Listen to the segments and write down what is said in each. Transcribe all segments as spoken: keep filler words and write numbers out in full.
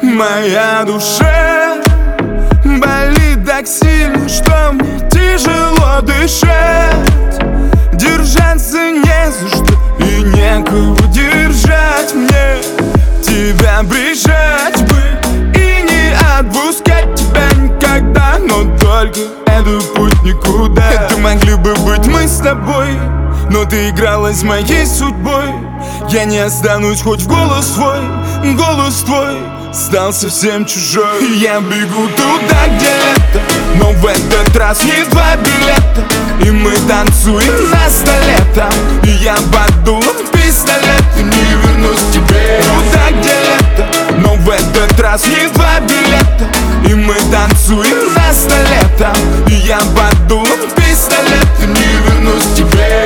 Моя душа болит так сильно, что мне тяжело дышать. Держаться не за что и некого держать мне. Тебя прижать бы и не отпускать тебя никогда. Но только это путь никуда. Это могли бы быть мы с тобой, но ты игралась моей судьбой. Я не останусь, хоть в голос твой, голос твой стал совсем чужой. Я бегу туда, где лето, но в этот раз не два билета. И мы танцуем на столе там, и я под дулом пистолета не вернусь к тебе. Туда, где лето, но в этот раз не два билета. И мы танцуем на столе там, и я под дулом пистолета не вернусь к тебе.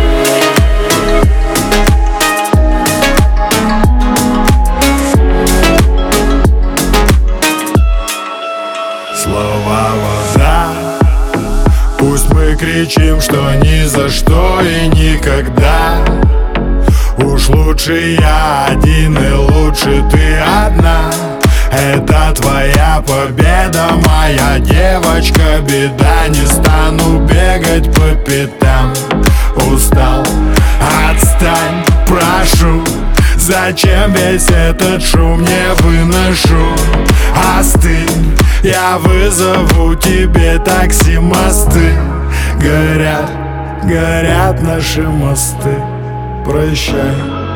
Слова вода. Пусть мы кричим, что ни за что и никогда. Уж лучше я один и лучше ты одна. Это твоя победа, моя девочка, беда. Не стану бегать по пятам. Устал, отстань, прошу. Зачем весь этот шум, не выношу. Остынь, я вызову тебе такси. Мосты горят, горят наши мосты. Прощай,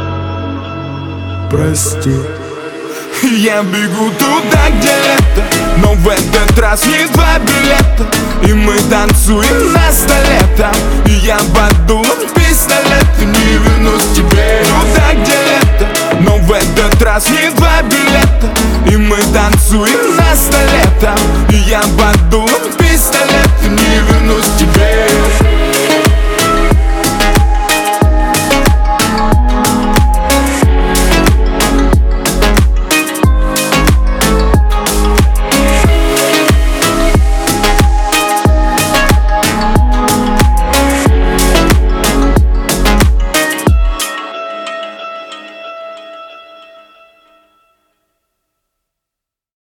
прости. Я бегу туда, где лето, но в этот раз не два билета. И мы танцуем на столе там, и я под дулом пистолета не вернусь к тебе. Туда, где лето, но в этот раз не два билета. И мы танцуем на столе